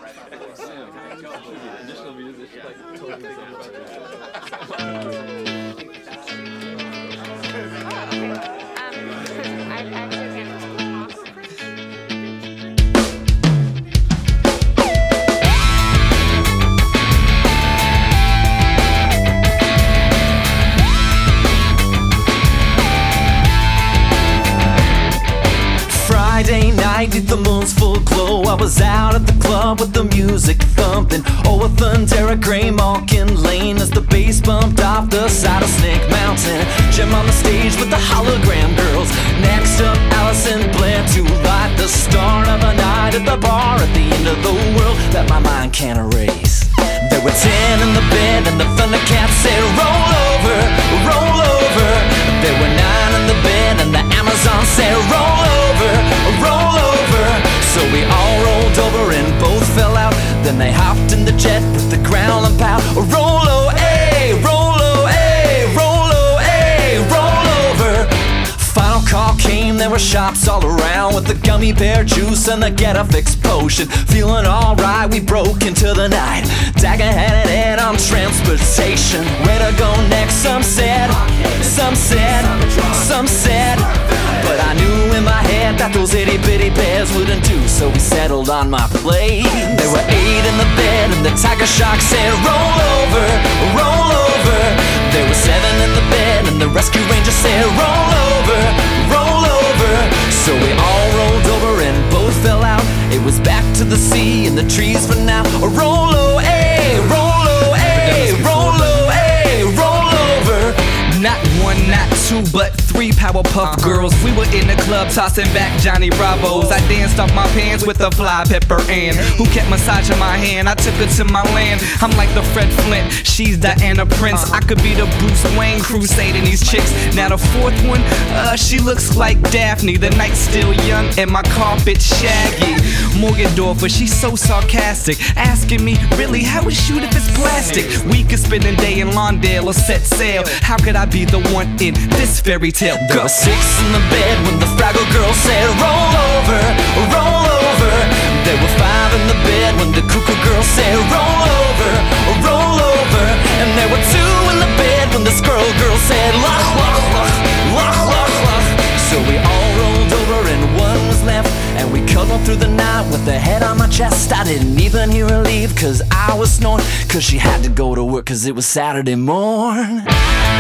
Additional music, like totally Friday night, neath the moon's full glow, I was out at the club with the music thumping. Oh, a thundera gray Malkin Lane as the bass bumped off the side of Snake Mountain. Jim on the stage with the hologram girls. Next up, Allison Blair to light the start of a night at the bar at the end of the world that my mind can't erase. There were 10 in the bed and the Thundercats said roll over, roll over. There were 9 in the bed and the Amazon said roll over, roll over. So we all rolled over and both fell out. Then they hopped in the jet with the ground and pow. Roll-o, ay, roll-o, ay, roll-o, ay, roll over. Final call came, there were shops all around with the gummy bear juice and the get-a-fix potion. Feeling alright, we broke into the night. Dagger had it in on transportation. Where to go next, some said, some said, some said. But I knew in my head that those itty-bitty bears wouldn't do, so we settled on my plate. There were 8 in the bed and the Tiger Shark said roll over, roll over. There were 7 in the bed and the Rescue Ranger said roll over, roll over. So we all rolled over and both fell out. It was back to the sea and the trees for now. Roll-o, ay, roll-o, ay, roll-o, ay, roll over. Not 1, not 2, but 3 Powerpuff Girls. We were in the club tossing back Johnny Bravos. I danced off my pants with a fly Pepper Ann, who kept massaging my hand. I took her to my land. I'm like the Fred Flint, she's Diana Prince. I could be the Bruce Wayne crusading these chicks. Now the 4th one, she looks like Daphne. The night's still young and my carpet's shaggy. Morgendorfer, she's so sarcastic, asking me, really, how we shoot if it's plastic? We could spend a day in Lawndale or set sail. How could I be the one in this fairy tale? There were 6 in the bed when the Fraggle Girl said roll over, roll over. There were 5 in the bed when the Cuckoo Girl said roll over, roll over. And there were 2 in the bed when the Squirrel Girl said loch, loch, loch, loch, loch, loch. So we all rolled over and 1 was left, and we cuddled through the night with her head on my chest. I didn't even hear her leave cause I was snoring, cause she had to go to work cause it was Saturday morn.